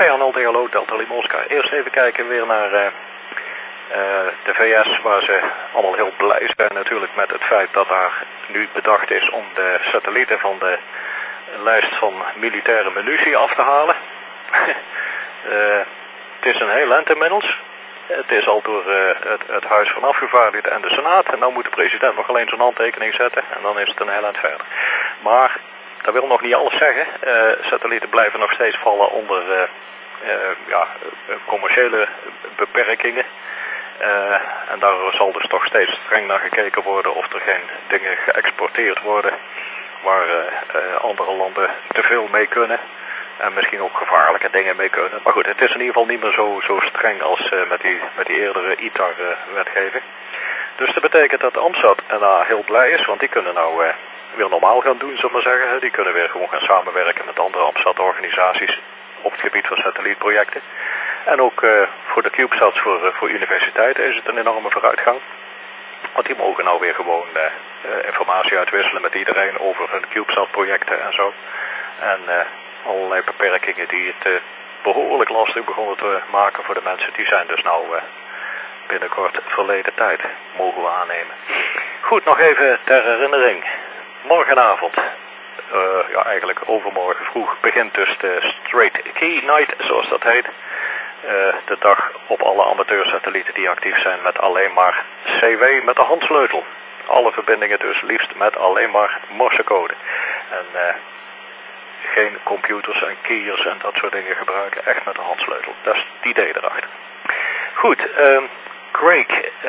Arnold, hallo, Delta Lima Oscar. Eerst even kijken weer naar de VS, waar ze allemaal heel blij zijn natuurlijk met het feit dat daar nu bedacht is om de satellieten van de lijst van militaire munitie af te halen. Het is een heel eind inmiddels. Het is al door het Huis van Afgevaardigden en de Senaat. En dan moet de president nog alleen zijn handtekening zetten. En dan is het een heel eind verder. Maar dat wil nog niet alles zeggen. Satellieten blijven nog steeds vallen onder commerciële beperkingen. En daar zal dus toch steeds streng naar gekeken worden of er geen dingen geëxporteerd worden waar andere landen te veel mee kunnen. En misschien ook gevaarlijke dingen mee kunnen. Maar goed, het is in ieder geval niet meer zo streng als met die eerdere ITAR-wetgeving. Dus dat betekent dat AMSAT daar heel blij is, want die kunnen nou weer normaal gaan doen, zullen we maar zeggen. Die kunnen weer gewoon gaan samenwerken met andere AMSAT-organisaties op het gebied van satellietprojecten. En ook voor de CubeSats voor universiteiten is het een enorme vooruitgang. Want die mogen nou weer gewoon informatie uitwisselen met iedereen over hun CubeSat-projecten en zo. En allerlei beperkingen die het behoorlijk lastig begonnen te maken voor de mensen, die zijn dus nou binnenkort verleden tijd, mogen we aannemen. Goed, nog even ter herinnering. Morgenavond, eigenlijk overmorgen vroeg, begint dus de Straight Key Night, zoals dat heet. De dag op alle amateursatellieten die actief zijn met alleen maar CW met de handsleutel. Alle verbindingen dus liefst met alleen maar morsecode. En geen computers en keyers en dat soort dingen gebruiken, echt met de handsleutel. Dat is het idee erachter. Goed, Craig,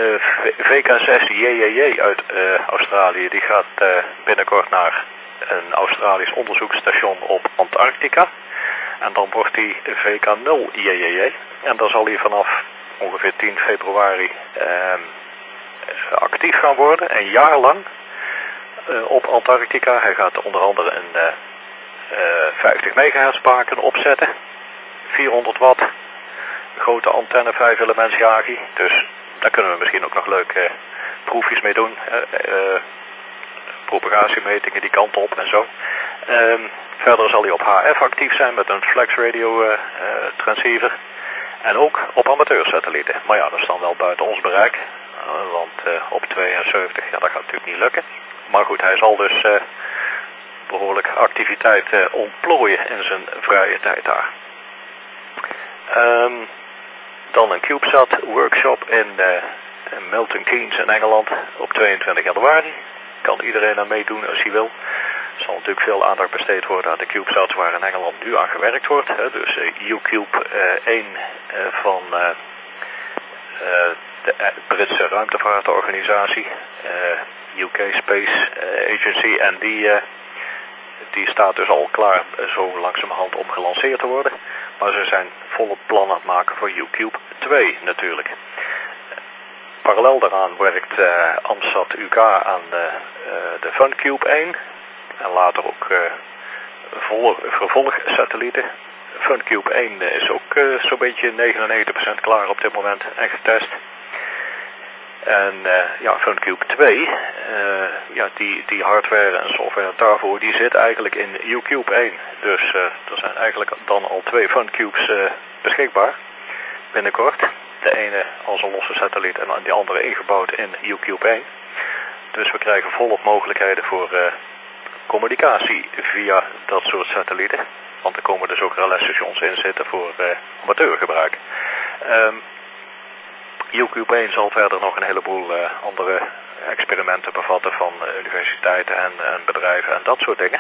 VK6JJJ uit Australië, die gaat binnenkort naar een Australisch onderzoeksstation op Antarctica. En dan wordt hij VK0JJJ. En dan zal hij vanaf ongeveer 10 februari actief gaan worden, een jaar lang op Antarctica. Hij gaat onder andere een 50 megahertz baken opzetten, 400 watt, grote antenne, 5 elements Yagi. Dus daar kunnen we misschien ook nog leuke proefjes mee doen. Propagatiemetingen die kant op en zo. Verder zal hij op HF actief zijn met een flex radio transceiver. En ook op amateursatellieten. Maar ja, dat is dan wel buiten ons bereik. Want op 72, dat gaat natuurlijk niet lukken. Maar goed, hij zal dus behoorlijk activiteit ontplooien in zijn vrije tijd daar. Dan een CubeSat workshop in Milton Keynes in Engeland op 22 januari. Kan iedereen aan meedoen als hij wil. Er zal natuurlijk veel aandacht besteed worden aan de CubeSats waar in Engeland nu aan gewerkt wordt. Dus UCube 1 van de Britse ruimtevaartorganisatie, UK Space Agency, en die staat dus al klaar zo langzamerhand om gelanceerd te worden. Maar ze zijn volop plannen aan het maken voor UCube 2 natuurlijk. Parallel daaraan werkt AMSAT UK aan de FunCube 1. En later ook vervolgsatellieten. FunCube 1 is ook zo'n beetje 99% klaar op dit moment en getest. En FunCube 2, die hardware en software daarvoor, die zit eigenlijk in UCube 1. Dus er zijn eigenlijk dan al 2 FunCubes beschikbaar binnenkort. De ene als een losse satelliet en die andere ingebouwd in UCube 1. Dus we krijgen volop mogelijkheden voor communicatie via dat soort satellieten. Want er komen dus ook relaisstations in zitten voor amateurgebruik. UCube 1 zal verder nog een heleboel andere experimenten bevatten van universiteiten en bedrijven en dat soort dingen.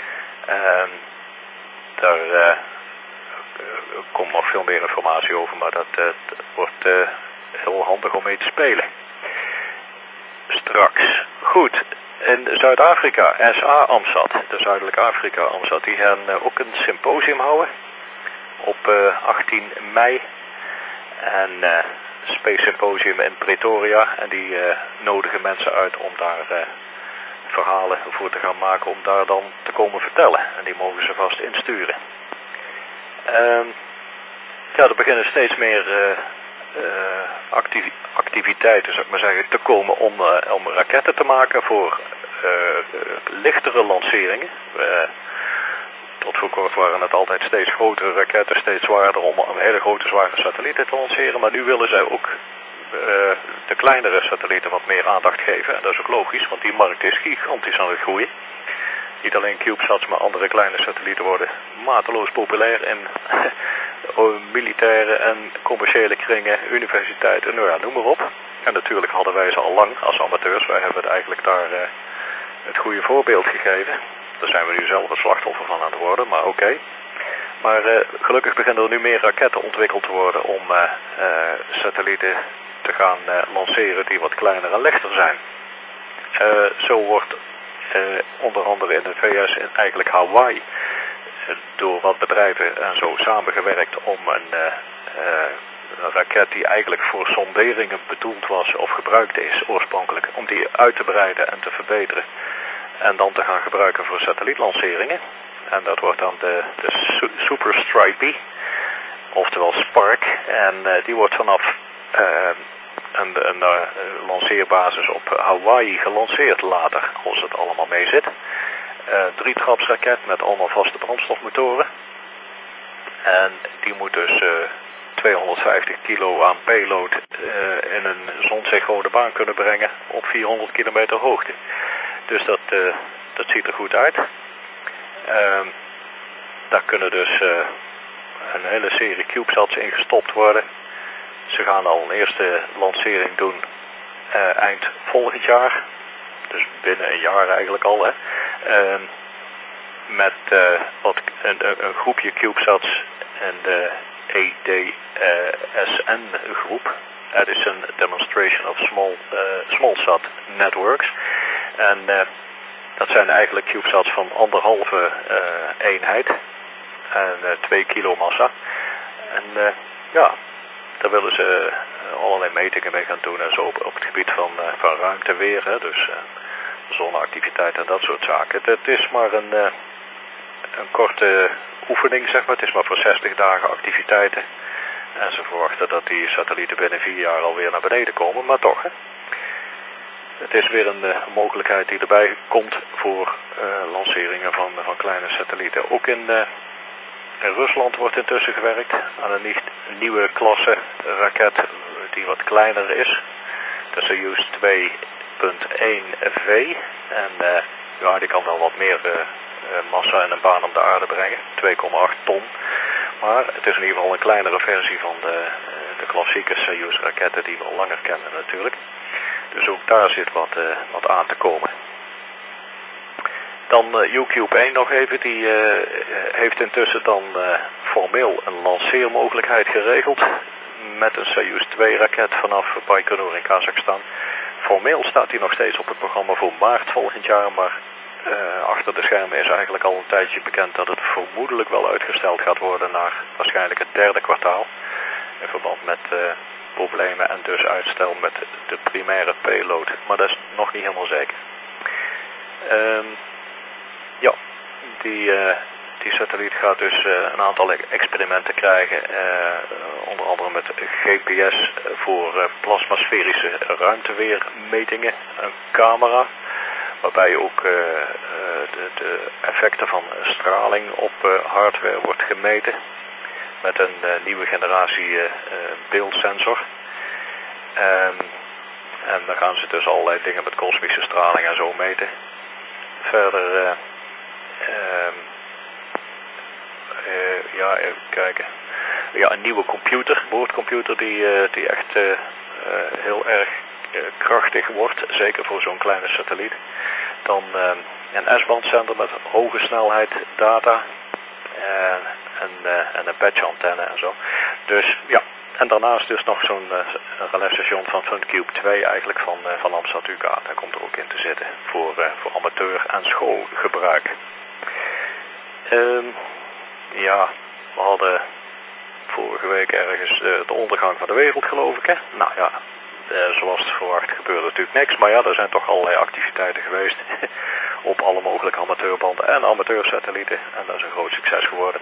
Daar komt nog veel meer informatie over, maar dat wordt heel handig om mee te spelen. Straks. Goed. In Zuid-Afrika, SA-AMSAT, de Zuidelijk Afrika-AMSAT, die gaan ook een symposium houden op 18 mei. En Space Symposium in Pretoria. En die nodigen mensen uit om daar verhalen voor te gaan maken, om daar dan te komen vertellen. En die mogen ze vast insturen. Er beginnen steeds meer activiteiten, zou ik maar zeggen, te komen om raketten te maken voor lichtere lanceringen. tot voor kort waren het altijd steeds grotere raketten, steeds zwaarder om hele grote zware satellieten te lanceren. Maar nu willen zij ook de kleinere satellieten wat meer aandacht geven. En dat is ook logisch, want die markt is gigantisch aan het groeien. Niet alleen CubeSats, maar andere kleine satellieten worden mateloos populair in militaire en commerciële kringen, universiteiten, nou ja, noem maar op. En natuurlijk hadden wij ze al lang als amateurs. Wij hebben het eigenlijk daar het goede voorbeeld gegeven. Daar zijn we nu zelf het slachtoffer van aan het worden, maar oké. Maar gelukkig beginnen er nu meer raketten ontwikkeld te worden om satellieten te gaan lanceren die wat kleiner en lichter zijn. Zo wordt onder andere in de VS en eigenlijk Hawaii door wat bedrijven en zo samengewerkt om een raket die eigenlijk voor sonderingen bedoeld was of gebruikt is oorspronkelijk, om die uit te breiden en te verbeteren en dan te gaan gebruiken voor satellietlanceringen. En dat wordt dan de Super Stripey, oftewel Spark, en die wordt vanaf een lanceerbasis op Hawaii gelanceerd later, als het allemaal mee zit. 3-trapsraket met allemaal vaste brandstofmotoren. En die moet dus 250 kilo aan payload in een zonzichtgode baan kunnen brengen op 400 kilometer hoogte. Dus dat ziet er goed uit. Daar kunnen dus een hele serie CubeSats in gestopt worden. Ze gaan al een eerste lancering doen eind volgend jaar. Dus binnen een jaar eigenlijk al. Hè. Met een groepje CubeSats en de EDSN groep. Edison Demonstration of Smallsat Networks. En dat zijn eigenlijk CubeSats van 1,5 eenheid. En 2 kilo massa. En ja, daar willen ze allerlei metingen mee gaan doen en zo op het gebied van ruimteweer. Hè, dus zonneactiviteit en dat soort zaken. Het is maar een korte oefening, zeg maar. Het is maar voor 60 dagen activiteiten. En ze verwachten dat die satellieten binnen 4 jaar alweer naar beneden komen, maar toch. Hè. Het is weer een mogelijkheid die erbij komt voor lanceringen van kleine satellieten. Ook in Rusland wordt intussen gewerkt aan een nieuwe klasse raket die wat kleiner is. Dat is de Soyuz 2.1V. En ja, die kan wel wat meer massa en een baan om de aarde brengen. 2,8 ton. Maar het is in ieder geval een kleinere versie van de klassieke Soyuz raketten die we al langer kennen natuurlijk. Dus ook daar zit wat aan te komen. Dan UCube 1 nog even, die heeft intussen dan formeel een lanceermogelijkheid geregeld met een Soyuz 2 raket vanaf Baikonur in Kazachstan. Formeel staat die nog steeds op het programma voor maart volgend jaar, maar achter de schermen is eigenlijk al een tijdje bekend dat het vermoedelijk wel uitgesteld gaat worden naar waarschijnlijk het 3e kwartaal. In verband met problemen en dus uitstel met de primaire payload. Maar dat is nog niet helemaal zeker. Ja, die satelliet gaat dus een aantal experimenten krijgen. Onder andere met GPS voor plasmasferische ruimteweermetingen. Een camera waarbij ook de effecten van straling op hardware wordt gemeten. Met een nieuwe generatie beeldsensor. En dan gaan ze dus allerlei dingen met kosmische straling en zo meten. Verder, ja, even kijken. Ja, een nieuwe computer, boordcomputer die echt heel erg krachtig wordt. Zeker voor zo'n kleine satelliet. Dan een S-band zender met hoge snelheid data. En een patch-antenne en zo. Dus ja, en daarnaast dus nog zo'n relais-station van FunCube 2 eigenlijk van Amstrad UK. Daar komt er ook in te zitten voor amateur- en schoolgebruik. Ja, we hadden vorige week ergens de ondergang van de wereld, geloof ik. Hè? Nou ja, zoals verwacht gebeurde natuurlijk niks. Maar ja, er zijn toch allerlei activiteiten geweest op alle mogelijke amateurbanden en amateursatellieten. En dat is een groot succes geworden.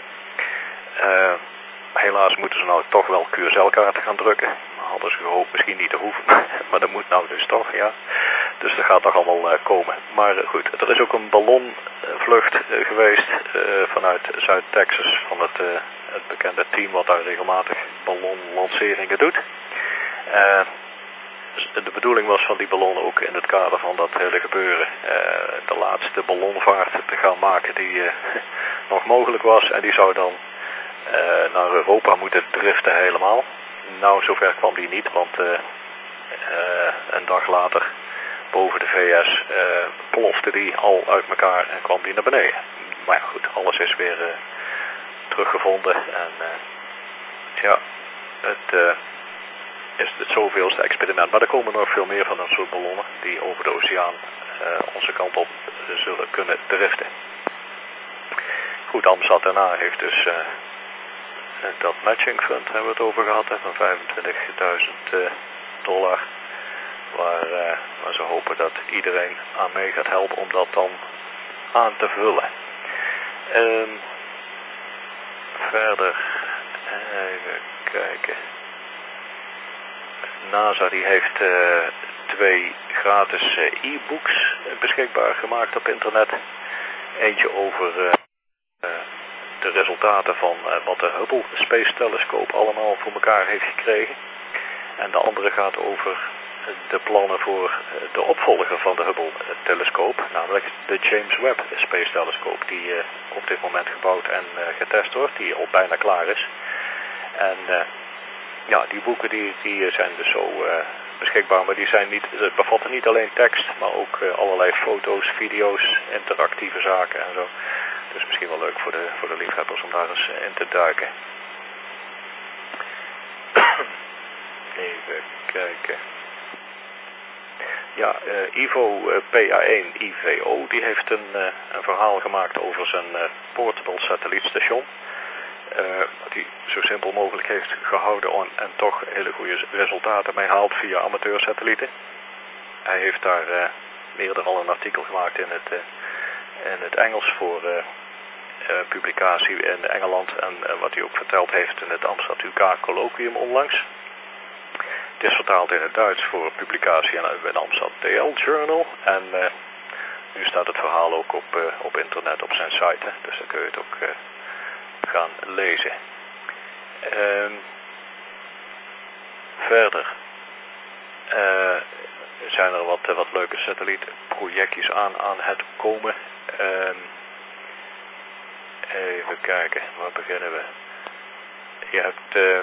Helaas moeten ze nou toch wel QSL-kaarten gaan drukken. Hadden ze gehoopt misschien niet te hoeven, maar dat moet nou dus toch, ja. Dus dat gaat toch allemaal komen. Maar goed, er is ook een ballonvlucht geweest vanuit Zuid-Texas van het bekende team wat daar regelmatig ballonlanceringen doet. De bedoeling was van die ballon ook in het kader van dat hele gebeuren de laatste ballonvaart te gaan maken die nog mogelijk was. En die zou dan naar Europa moeten driften helemaal. Nou, zover kwam die niet, want een dag later boven de VS plofte die al uit elkaar en kwam die naar beneden. Maar ja, goed, alles is weer teruggevonden. En ja, het is het zoveelste experiment. Maar er komen nog veel meer van dat soort ballonnen die over de oceaan onze kant op zullen kunnen driften. Goed, Amsat daarna heeft dus dat matching fund hebben we het over gehad, van $25.000. Waar ze hopen dat iedereen aan mee gaat helpen om dat dan aan te vullen. Verder, even kijken. NASA die heeft 2 gratis e-books beschikbaar gemaakt op internet. Eentje over de resultaten van wat de Hubble Space Telescope allemaal voor elkaar heeft gekregen. En de andere gaat over de plannen voor de opvolger van de Hubble telescoop, namelijk de James Webb Space Telescope, die op dit moment gebouwd en getest wordt, die al bijna klaar is. En ja, die boeken die zijn dus zo beschikbaar, maar die zijn bevatten niet alleen tekst, maar ook allerlei foto's, video's, interactieve zaken en zo. Dus misschien wel leuk voor de liefhebbers om daar eens in te duiken. Even kijken. Ja, Ivo PA1 IVO die heeft een verhaal gemaakt over zijn portable satellietstation. Die zo simpel mogelijk heeft gehouden en toch hele goede resultaten mee haalt via amateursatellieten. Hij heeft daar eerder al een artikel gemaakt in het Engels voor publicatie in Engeland en wat hij ook verteld heeft in het Amsterdam UK colloquium onlangs. Het is vertaald in het Duits voor publicatie in het Amsterdam DL Journal en nu staat het verhaal ook op internet op zijn site, dus dan kun je het ook gaan lezen. Verder zijn er wat leuke satellietprojectjes aan het komen. Even kijken, waar beginnen we? Je hebt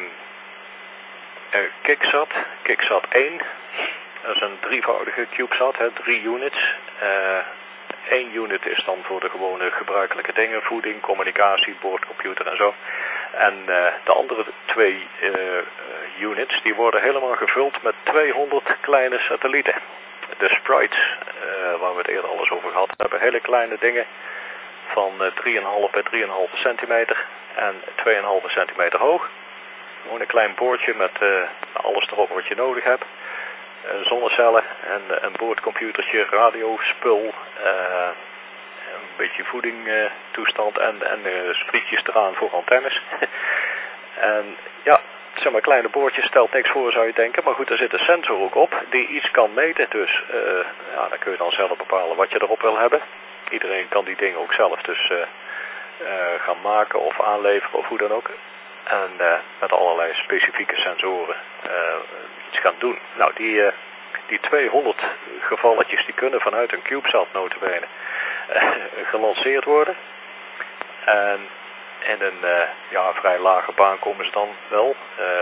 Kicksat 1. Dat is een drievoudige CubeSat, 3 units. 1 unit is dan voor de gewone gebruikelijke dingen, voeding, communicatie, boordcomputer en zo. En de andere 2 units die worden helemaal gevuld met 200 kleine satellieten. De sprites, waar we het eerder alles over gehad hebben, hele kleine dingen van 3,5 bij 3,5 centimeter en 2,5 centimeter hoog. Gewoon een klein boordje met alles erop wat je nodig hebt. Zonnecellen en een boordcomputertje, radiospul, een beetje voedingtoestand en sprietjes eraan voor antennes. En ja, zeg maar kleine boordjes stelt niks voor zou je denken, maar goed, er zit een sensor ook op die iets kan meten, dus ja, dan kun je dan zelf bepalen wat je erop wil hebben. Iedereen kan die dingen ook zelf dus gaan maken of aanleveren of hoe dan ook. En met allerlei specifieke sensoren iets gaan doen. Nou, die 200 gevalletjes die kunnen vanuit een CubeSat notabene gelanceerd worden. En in een vrij lage baan komen ze dan wel.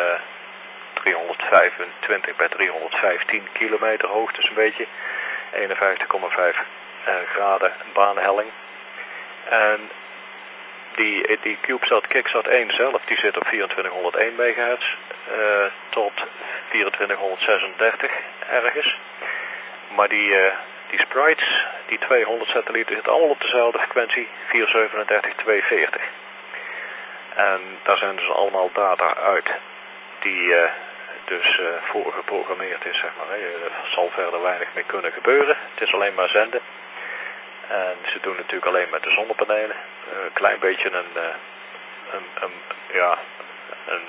325 bij 315 kilometer hoog, dus een beetje 51,5 graden baanhelling. En die CubeSat Kicksat 1 zelf, die zit op 2401 megahertz tot 2436 ergens. Maar die sprites, die 200 satellieten, zitten allemaal op dezelfde frequentie, 437-240. En daar zijn dus allemaal data uit die dus voorgeprogrammeerd is, zeg maar. Er zal verder weinig mee kunnen gebeuren. Het is alleen maar zenden. En ze doen natuurlijk alleen met de zonnepanelen. Een klein beetje een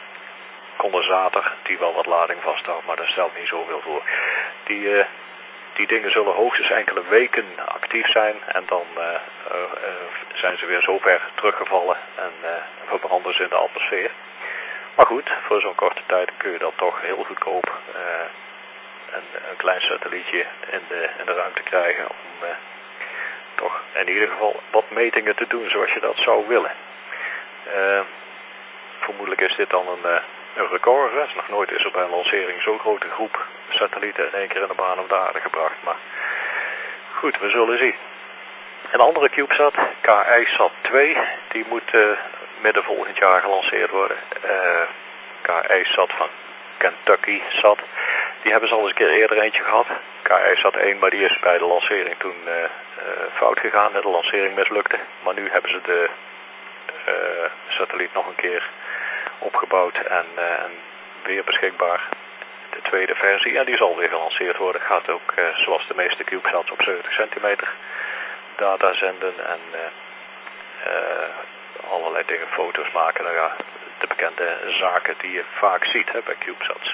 condensator die wel wat lading vasthoudt, maar daar stelt niet zoveel voor. Die die dingen zullen hoogstens enkele weken actief zijn en dan zijn ze weer zo ver teruggevallen en verbranden ze in de atmosfeer. Maar goed, voor zo'n korte tijd kun je dat toch heel goedkoop een klein satellietje in de ruimte krijgen om toch in ieder geval wat metingen te doen zoals je dat zou willen. Vermoedelijk is dit dan een record. Hè? Nog nooit is er bij een lancering zo'n grote groep satellieten in één keer in de baan om de aarde gebracht. Maar goed, we zullen zien. Een andere CubeSat, KISat-2, die moet midden volgend jaar gelanceerd worden. KISat van Kentucky Sat, die hebben ze al eens een keer eerder eentje gehad. KISat-1, maar die is bij de lancering toen fout gegaan. De lancering mislukte. Maar nu hebben ze de satelliet nog een keer opgebouwd en weer beschikbaar. De tweede versie, en die zal weer gelanceerd worden. Gaat ook zoals de meeste CubeSats op 70 centimeter data zenden en allerlei dingen, foto's maken. Nou ja, de bekende zaken die je vaak ziet bij CubeSats.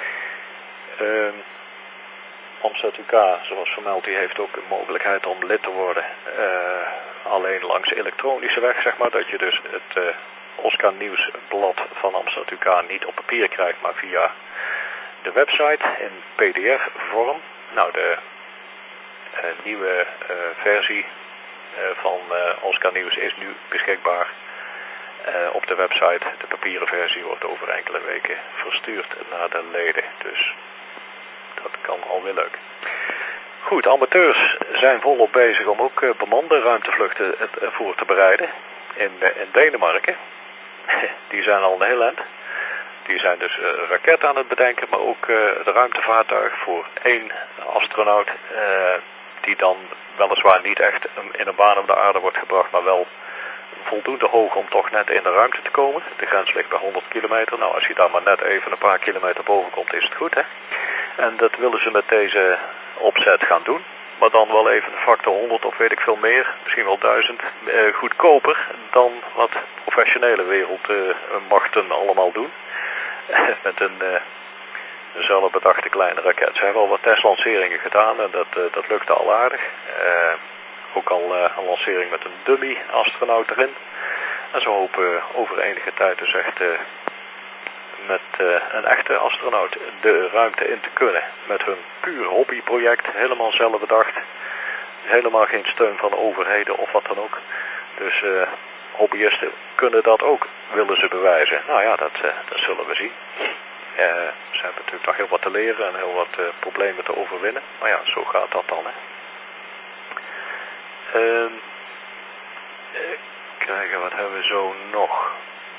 Omsat UK, zoals vermeld, die heeft ook een mogelijkheid om lid te worden. Alleen langs elektronische weg, zeg maar, dat je dus het Oscar Nieuwsblad van Omsat UK niet op papier krijgt, maar via de website in PDF-vorm. Nou, de nieuwe versie van Oscar Nieuws is nu beschikbaar op de website. De papieren versie wordt over enkele weken verstuurd naar de leden, dus dat kan alweer leuk. Goed, amateurs zijn volop bezig om ook bemande ruimtevluchten voor te bereiden in Denemarken. Die zijn al een heel eind. Die zijn dus raketten aan het bedenken, maar ook het ruimtevaartuig voor 1 astronaut die dan weliswaar niet echt in een baan om de aarde wordt gebracht, maar wel voldoende hoog om toch net in de ruimte te komen. De grens ligt bij 100 kilometer. Nou, als je daar maar net even een paar kilometer boven komt, is het goed, hè? En dat willen ze met deze opzet gaan doen. Maar dan wel even een factor 100 of weet ik veel meer, misschien wel 1000, goedkoper dan wat professionele wereldmachten allemaal doen. Met een zelf bedachte kleine raket. Ze hebben al wat testlanceringen gedaan en dat lukte al aardig. Ook al een lancering met een dummy astronaut erin. En ze hopen over enige tijd dus echt met een echte astronaut de ruimte in te kunnen. Met hun puur hobbyproject, helemaal zelf bedacht. Helemaal geen steun van overheden of wat dan ook. Dus hobbyisten kunnen dat ook, willen ze bewijzen. Nou ja, dat zullen we zien. Ze hebben natuurlijk nog heel wat te leren en heel wat problemen te overwinnen. Maar ja, zo gaat dat dan, hè. Kijken, wat hebben we zo nog?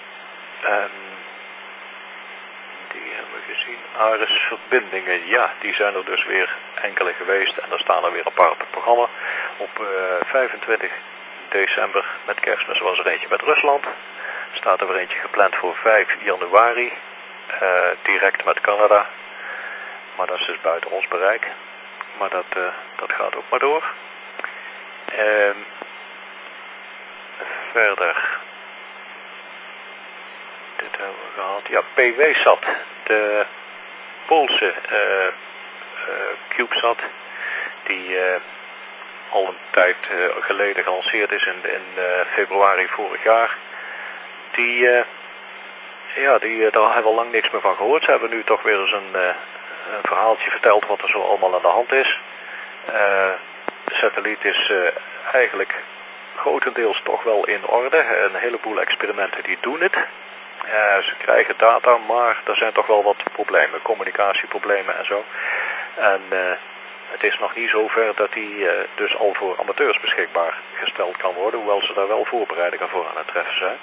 Die hebben we gezien. Ares-verbindingen, ja, die zijn er dus weer enkele geweest. En daar staan er weer een paar op het programma. Op 25 december met Kerstmis was er eentje met Rusland. Staat er weer eentje gepland voor 5 januari. Direct met Canada. Maar dat is dus buiten ons bereik. Maar dat gaat ook maar door. Verder. Dit hebben we gehad. Ja, PW-SAT. De Poolse CubeSat. Die al een tijd geleden gelanceerd is in februari vorig jaar. Daar hebben we al lang niks meer van gehoord. Ze hebben nu toch weer eens een verhaaltje verteld wat er zo allemaal aan de hand is. De satelliet is eigenlijk grotendeels toch wel in orde. Een heleboel experimenten die doen het. Ze krijgen data, maar er zijn toch wel wat problemen. Communicatieproblemen en zo. En het is nog niet zover dat die dus al voor amateurs beschikbaar gesteld kan worden. Hoewel ze daar wel voorbereidingen voor aan het treffen zijn.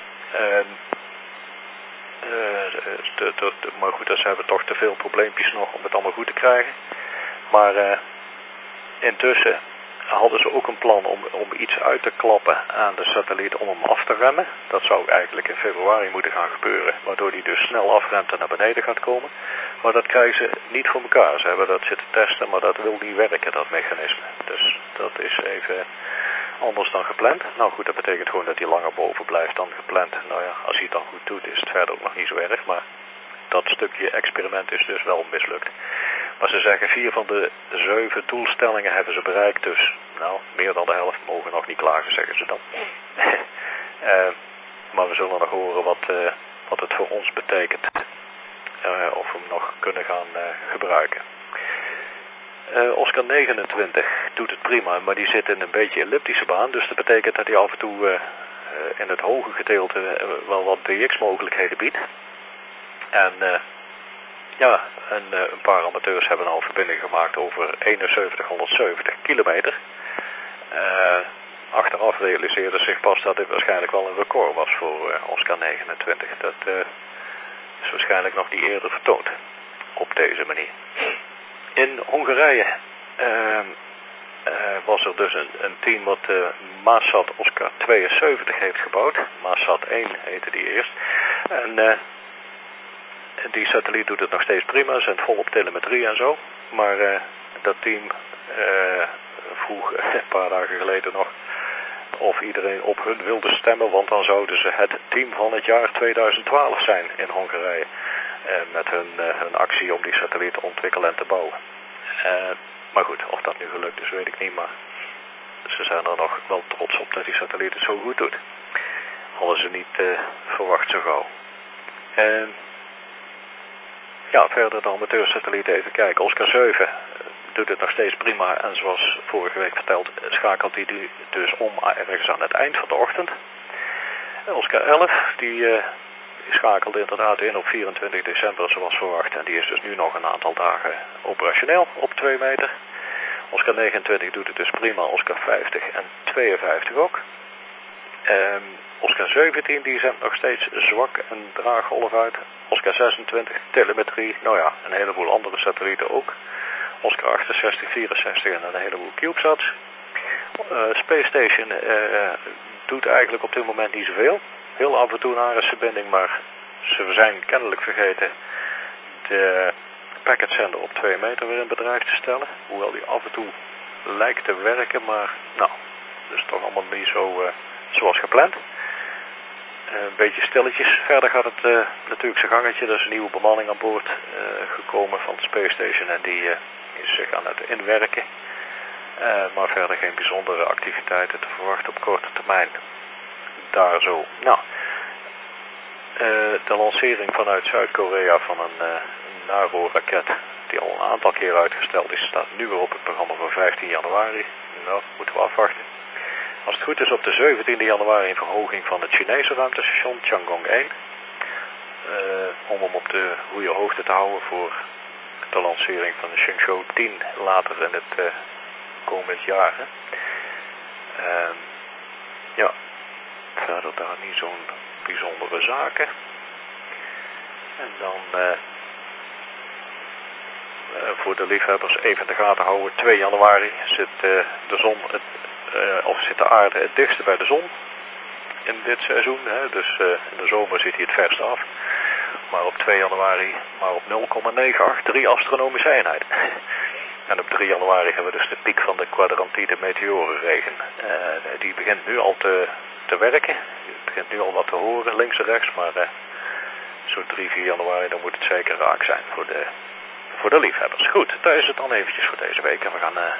Maar goed, ze hebben toch te veel probleempjes nog om het allemaal goed te krijgen. Maar intussen hadden ze ook een plan om iets uit te klappen aan de satelliet om hem af te remmen. Dat zou eigenlijk in februari moeten gaan gebeuren, waardoor die dus snel afremt en naar beneden gaat komen. Maar dat krijgen ze niet voor elkaar. Ze hebben dat zitten testen, maar dat wil niet werken, dat mechanisme. Dus dat is even anders dan gepland. Nou goed, dat betekent gewoon dat hij langer boven blijft dan gepland. Nou ja, als hij het dan goed doet, is het verder ook nog niet zo erg, maar dat stukje experiment is dus wel mislukt. Maar ze zeggen 4 van de 7 doelstellingen hebben ze bereikt. Dus nou, meer dan de helft mogen nog niet klagen, zeggen ze dan. Maar we zullen nog horen wat het voor ons betekent. Of we hem nog kunnen gaan gebruiken. Oscar 29 doet het prima, maar die zit in een beetje elliptische baan. Dus dat betekent dat hij af en toe in het hoge gedeelte wel wat DX-mogelijkheden biedt. En een paar amateurs hebben al verbinding gemaakt over 7170 kilometer. Achteraf realiseerde zich pas dat dit waarschijnlijk wel een record was voor Oscar 29. Dat is waarschijnlijk nog niet eerder vertoond op deze manier. In Hongarije was er dus een team wat Maasat Oscar 72 heeft gebouwd. Maasat 1 heette die eerst. En die satelliet doet het nog steeds prima, zendt volop telemetrie en zo. Maar dat team vroeg een paar dagen geleden nog of iedereen op hun wilde stemmen, want dan zouden ze het team van het jaar 2012 zijn in Hongarije. Met hun actie om die satelliet te ontwikkelen en te bouwen. Maar goed, of dat nu gelukt is, weet ik niet. Maar ze zijn er nog wel trots op dat die satelliet het zo goed doet. Hadden ze niet verwacht zo gauw. Verder de amateursatellieten even kijken. Oscar 7 doet het nog steeds prima. En zoals vorige week verteld, schakelt hij dus om ergens aan het eind van de ochtend. Oscar 11, die schakelt inderdaad in op 24 december zoals verwacht. En die is dus nu nog een aantal dagen operationeel op 2 meter. Oscar 29 doet het dus prima. Oscar 50 en 52 ook. Oscar 17 die zendt nog steeds zwak een draaggolf uit. Oscar 26 telemetrie. Nou ja, een heleboel andere satellieten ook. Oscar 68, 64 en een heleboel CubeSats. Space Station doet eigenlijk op dit moment niet zoveel. Heel af en toe een ARIS-verbinding, maar ze zijn kennelijk vergeten de packetzender op 2 meter weer in bedrijf te stellen. Hoewel die af en toe lijkt te werken, maar nou, dat is toch allemaal niet zo zoals gepland. Een beetje stilletjes. Verder gaat het natuurlijk zijn gangetje. Er is een nieuwe bemanning aan boord gekomen van de Space Station en die is zich aan het inwerken. Maar verder geen bijzondere activiteiten te verwachten op korte termijn. Daar zo. Nou, de lancering vanuit Zuid-Korea van een NARO-raket die al een aantal keer uitgesteld is, staat nu weer op het programma voor 15 januari. Nou, moeten we afwachten. Als het goed is op de 17 januari een verhoging van het Chinese ruimtestation Tiangong 1. Om hem op de goede hoogte te houden voor de lancering van de Shenzhou 10 later in het komend jaar. Verder daar niet zo'n bijzondere zaken. En dan voor de liefhebbers even in de gaten houden. 2 januari zit de zon zit de aarde het dichtste bij de zon in dit seizoen. Hè? Dus in de zomer zit hij het verst af. Maar op 2 januari maar op 0,983 astronomische eenheid. En op 3 januari hebben we dus de piek van de kwadrantide meteorenregen. Die begint nu al te werken. Je begint nu al wat te horen, links en rechts. Maar zo 3, 4 januari dan moet het zeker raak zijn voor de liefhebbers. Goed, daar is het dan eventjes voor deze week. En we gaan